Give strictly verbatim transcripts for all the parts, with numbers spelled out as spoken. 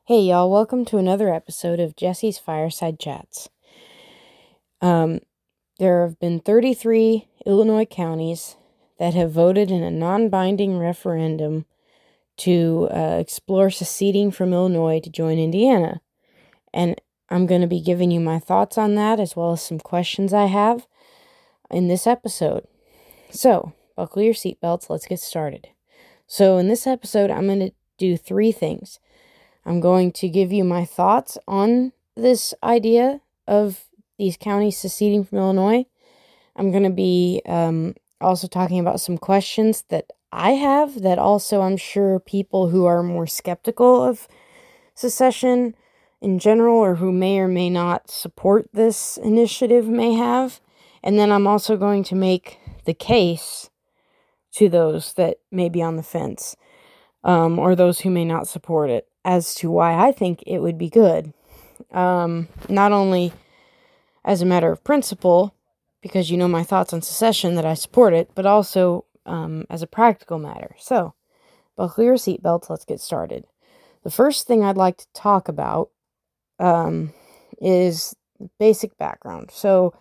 Hey y'all, welcome to another episode of Jesse's Fireside Chats. Um, there have been thirty-three Illinois counties that have voted in a non-binding referendum to uh, explore seceding from Illinois to join Indiana. And I'm going to be giving you my thoughts on that as well as some questions I have in this episode. So, buckle your seatbelts, let's get started. So in this episode, I'm going to do three things. I'm going to give you my thoughts on this idea of these counties seceding from Illinois. I'm going to be um, also talking about some questions that I have that also I'm sure people who are more skeptical of secession in general or who may or may not support this initiative may have. And then I'm also going to make the case to those that may be on the fence um, or those who may not support it, as to why I think it would be good. Um, not only as a matter of principle, because you know my thoughts on secession that I support it, but also um, as a practical matter. So, buckle your seatbelts, let's get started. The first thing I'd like to talk about um, is basic background. So,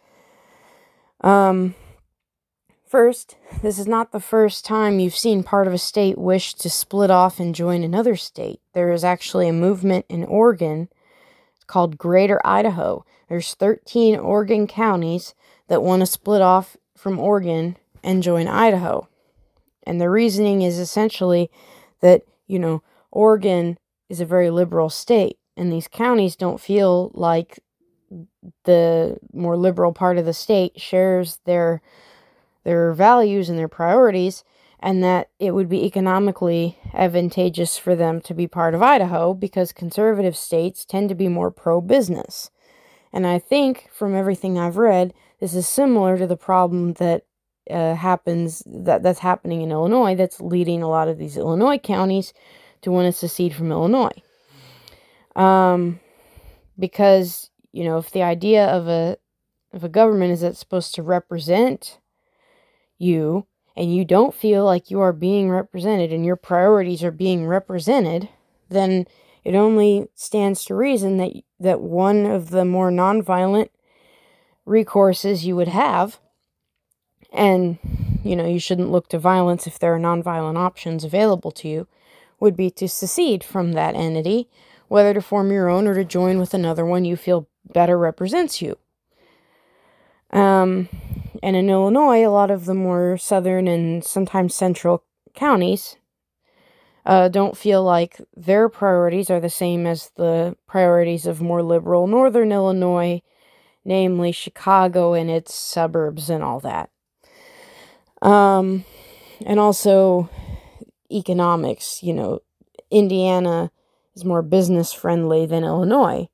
um, first, this is not the first time you've seen part of a state wish to split off and join another state. There is actually a movement in Oregon called Greater Idaho. There's thirteen Oregon counties that want to split off from Oregon and join Idaho. And the reasoning is essentially that, you know, Oregon is a very liberal state, and these counties don't feel like the more liberal part of the state shares their their values and their priorities, and that it would be economically advantageous for them to be part of Idaho because conservative states tend to be more pro-business. And I think, from everything I've read, this is similar to the problem that uh, happens, that, that's happening in Illinois, that's leading a lot of these Illinois counties to want to secede from Illinois. Um, because, you know, if the idea of a, of a government is that it's supposed to represent you, and you don't feel like you are being represented and your priorities are being represented, then it only stands to reason that that one of the more nonviolent recourses you would have, and you know you shouldn't look to violence if there are nonviolent options available to you, would be to secede from that entity, whether to form your own or to join with another one you feel better represents you. Um, and in Illinois, a lot of the more southern and sometimes central counties uh, don't feel like their priorities are the same as the priorities of more liberal northern Illinois, namely Chicago and its suburbs and all that. Um, and also economics, you know, Indiana is more business friendly than Illinois.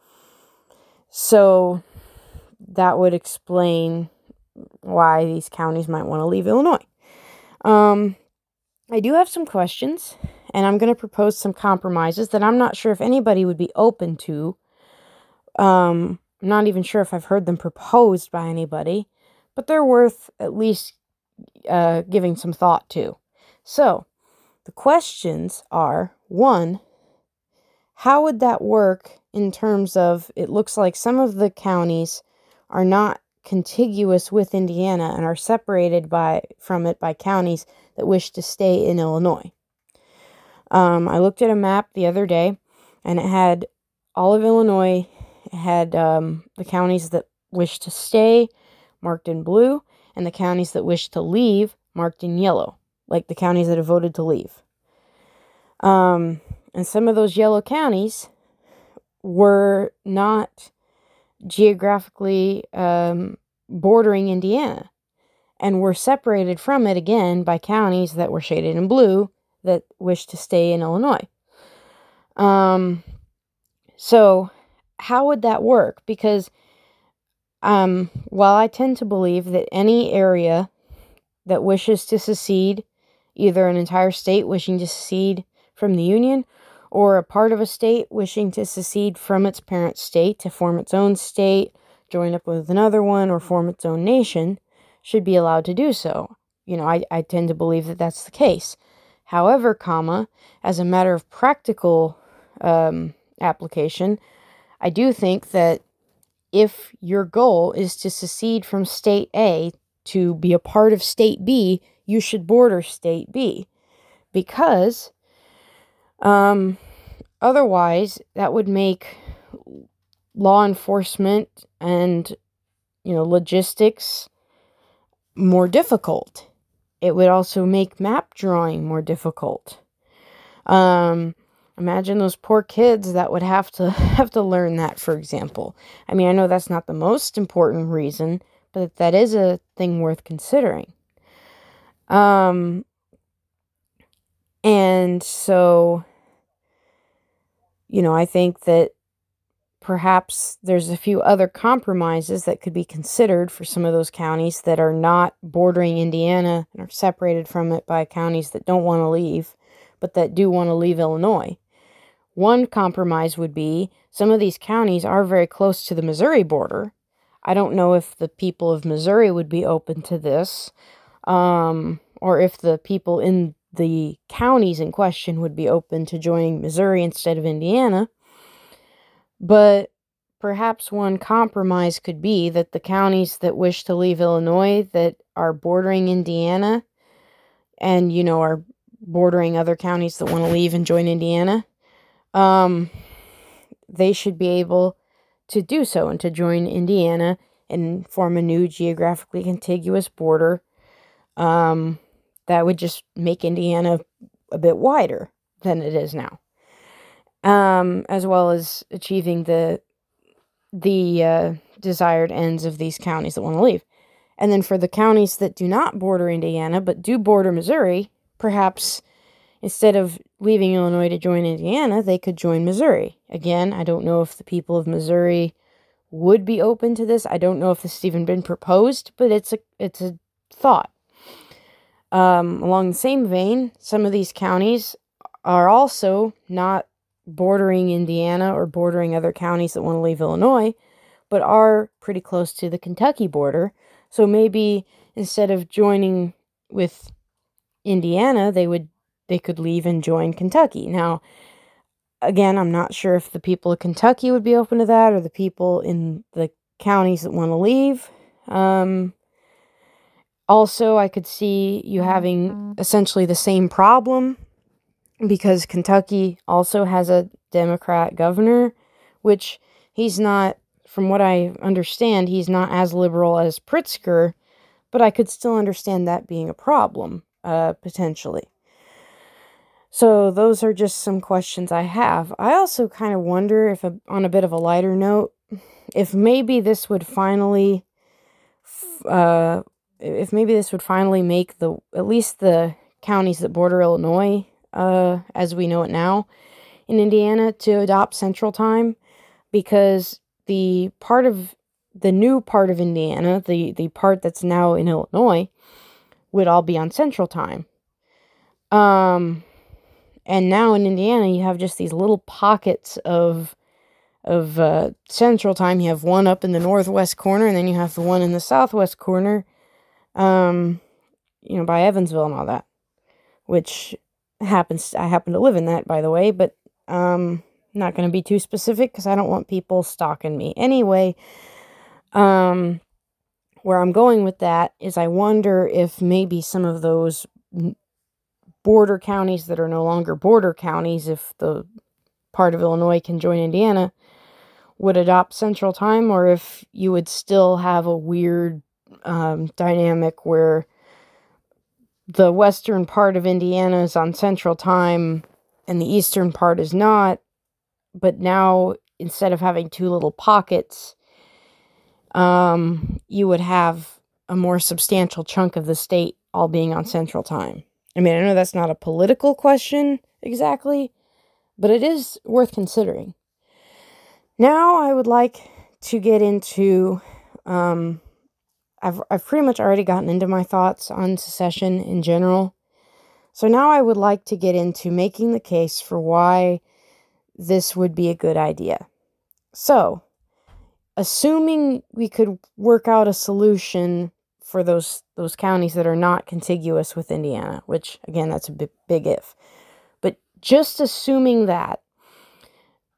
So that would explain why these counties might want to leave Illinois. Um, I do have some questions, and I'm going to propose some compromises that I'm not sure if anybody would be open to. Um, I'm not even sure if I've heard them proposed by anybody, but they're worth at least uh, giving some thought to. So, the questions are, one, how would that work in terms of, it looks like some of the counties are not contiguous with Indiana and are separated by from it by counties that wish to stay in Illinois. Um, I looked at a map the other day, and it had all of Illinois. It had um, the counties that wish to stay marked in blue, and the counties that wish to leave marked in yellow, like the counties that have voted to leave. Um, and some of those yellow counties were not geographically um, bordering Indiana, and were separated from it again by counties that were shaded in blue that wished to stay in Illinois. Um, so how would that work? Because um, while I tend to believe that any area that wishes to secede, either an entire state wishing to secede from the Union, or a part of a state wishing to secede from its parent state to form its own state, join up with another one, or form its own nation, should be allowed to do so. You know, I, I tend to believe that that's the case. However, comma, as a matter of practical um, application, I do think that if your goal is to secede from State A to be a part of State B, you should border State B. Because um, otherwise, that would make law enforcement and, you know, logistics more difficult. It would also make map drawing more difficult. Um, imagine those poor kids that would have to have to learn that, for example. I mean, I know that's not the most important reason, but that is a thing worth considering. Um, and so, you know, I think that perhaps there's a few other compromises that could be considered for some of those counties that are not bordering Indiana and are separated from it by counties that don't want to leave, but that do want to leave Illinois. One compromise would be some of these counties are very close to the Missouri border. I don't know if the people of Missouri would be open to this, um, or if the people in the counties in question would be open to joining Missouri instead of Indiana. But perhaps one compromise could be that the counties that wish to leave Illinois that are bordering Indiana and, you know, are bordering other counties that want to leave and join Indiana, um, they should be able to do so and to join Indiana and form a new geographically contiguous border. Um, that would just make Indiana a bit wider than it is now. Um, as well as achieving the the uh, desired ends of these counties that want to leave. And then for the counties that do not border Indiana, but do border Missouri, perhaps instead of leaving Illinois to join Indiana, they could join Missouri. Again, I don't know if the people of Missouri would be open to this. I don't know if this has even been proposed, but it's a it's a thought. Um, along the same vein, some of these counties are also not bordering Indiana or bordering other counties that want to leave Illinois, but are pretty close to the Kentucky border. So maybe instead of joining with Indiana, they would they could leave and join Kentucky. Now, again, I'm not sure if the people of Kentucky would be open to that or the people in the counties that want to leave. Um, also, I could see you having essentially the same problem because Kentucky also has a Democrat governor, which he's not, from what I understand, he's not as liberal as Pritzker, but I could still understand that being a problem, uh, potentially. So those are just some questions I have. I also kind of wonder if, a, on a bit of a lighter note, if maybe this would finally, uh, if maybe this would finally make the, at least the counties that border Illinois, uh, as we know it now, in Indiana, to adopt Central Time, because the part of, the new part of Indiana, the, the part that's now in Illinois, would all be on Central Time. Um, and now in Indiana, you have just these little pockets of, of, uh, Central Time. You have one up in the northwest corner, and then you have the one in the southwest corner, um, you know, by Evansville and all that, which happens, I happen to live in that, by the way, but, um, not going to be too specific because I don't want people stalking me. Anyway, um, where I'm going with that is I wonder if maybe some of those border counties that are no longer border counties, if the part of Illinois can join Indiana, would adopt Central Time, or if you would still have a weird um, dynamic where the western part of Indiana is on Central Time and the eastern part is not, but now instead of having two little pockets, um, you would have a more substantial chunk of the state all being on Central Time. I mean, I know that's not a political question exactly, but it is worth considering. Now I would like to get into, um, I've, I've pretty much already gotten into my thoughts on secession in general. So now I would like to get into making the case for why this would be a good idea. So, assuming we could work out a solution for those those counties that are not contiguous with Indiana, which, again, that's a big, big if. But just assuming that,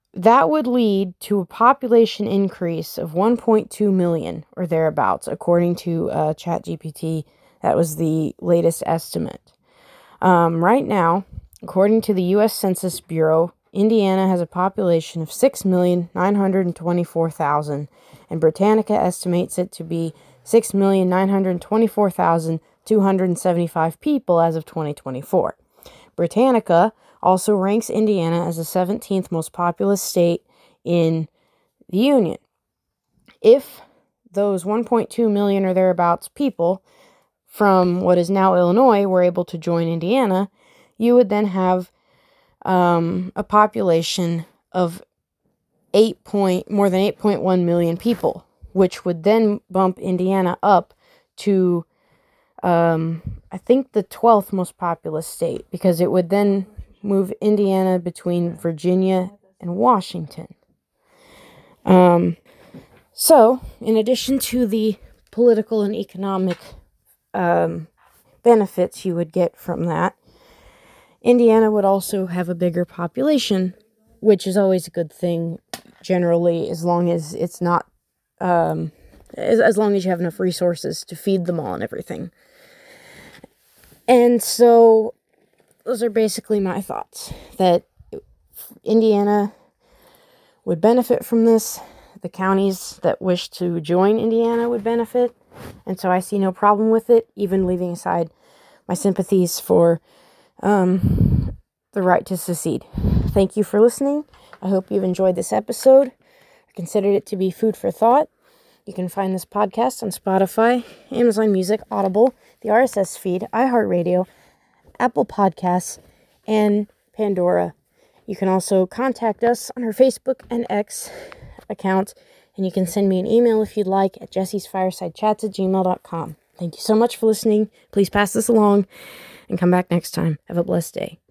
that would lead to a population increase of one point two million or thereabouts, according to uh, ChatGPT. That was the latest estimate. Um, right now, according to the U S Census Bureau, Indiana has a population of six million nine hundred twenty-four thousand, and Britannica estimates it to be six million nine hundred twenty-four thousand two hundred seventy-five people as of twenty twenty-four. Britannica also ranks Indiana as the seventeenth most populous state in the Union. If those one point two million or thereabouts people from what is now Illinois were able to join Indiana, you would then have um, a population of eight point more than eight point one million people, which would then bump Indiana up to um, I think the twelfth most populous state, because it would then move Indiana between Virginia and Washington. Um, so, in addition to the political and economic um, benefits you would get from that, Indiana would also have a bigger population, which is always a good thing, generally, as long as it's not, um, as, as long as you have enough resources to feed them all and everything. And so, those are basically my thoughts, that Indiana would benefit from this. The counties that wish to join Indiana would benefit. And so I see no problem with it, even leaving aside my sympathies for um, the right to secede. Thank you for listening. I hope you've enjoyed this episode. I considered it to be food for thought. You can find this podcast on Spotify, Amazon Music, Audible, the R S S feed, iHeartRadio, Apple Podcasts, and Pandora. You can also contact us on our Facebook and X account, and you can send me an email if you'd like at jessie's fireside chats at gmail dot com. Thank you so much for listening. Please pass this along and come back next time. Have a blessed day.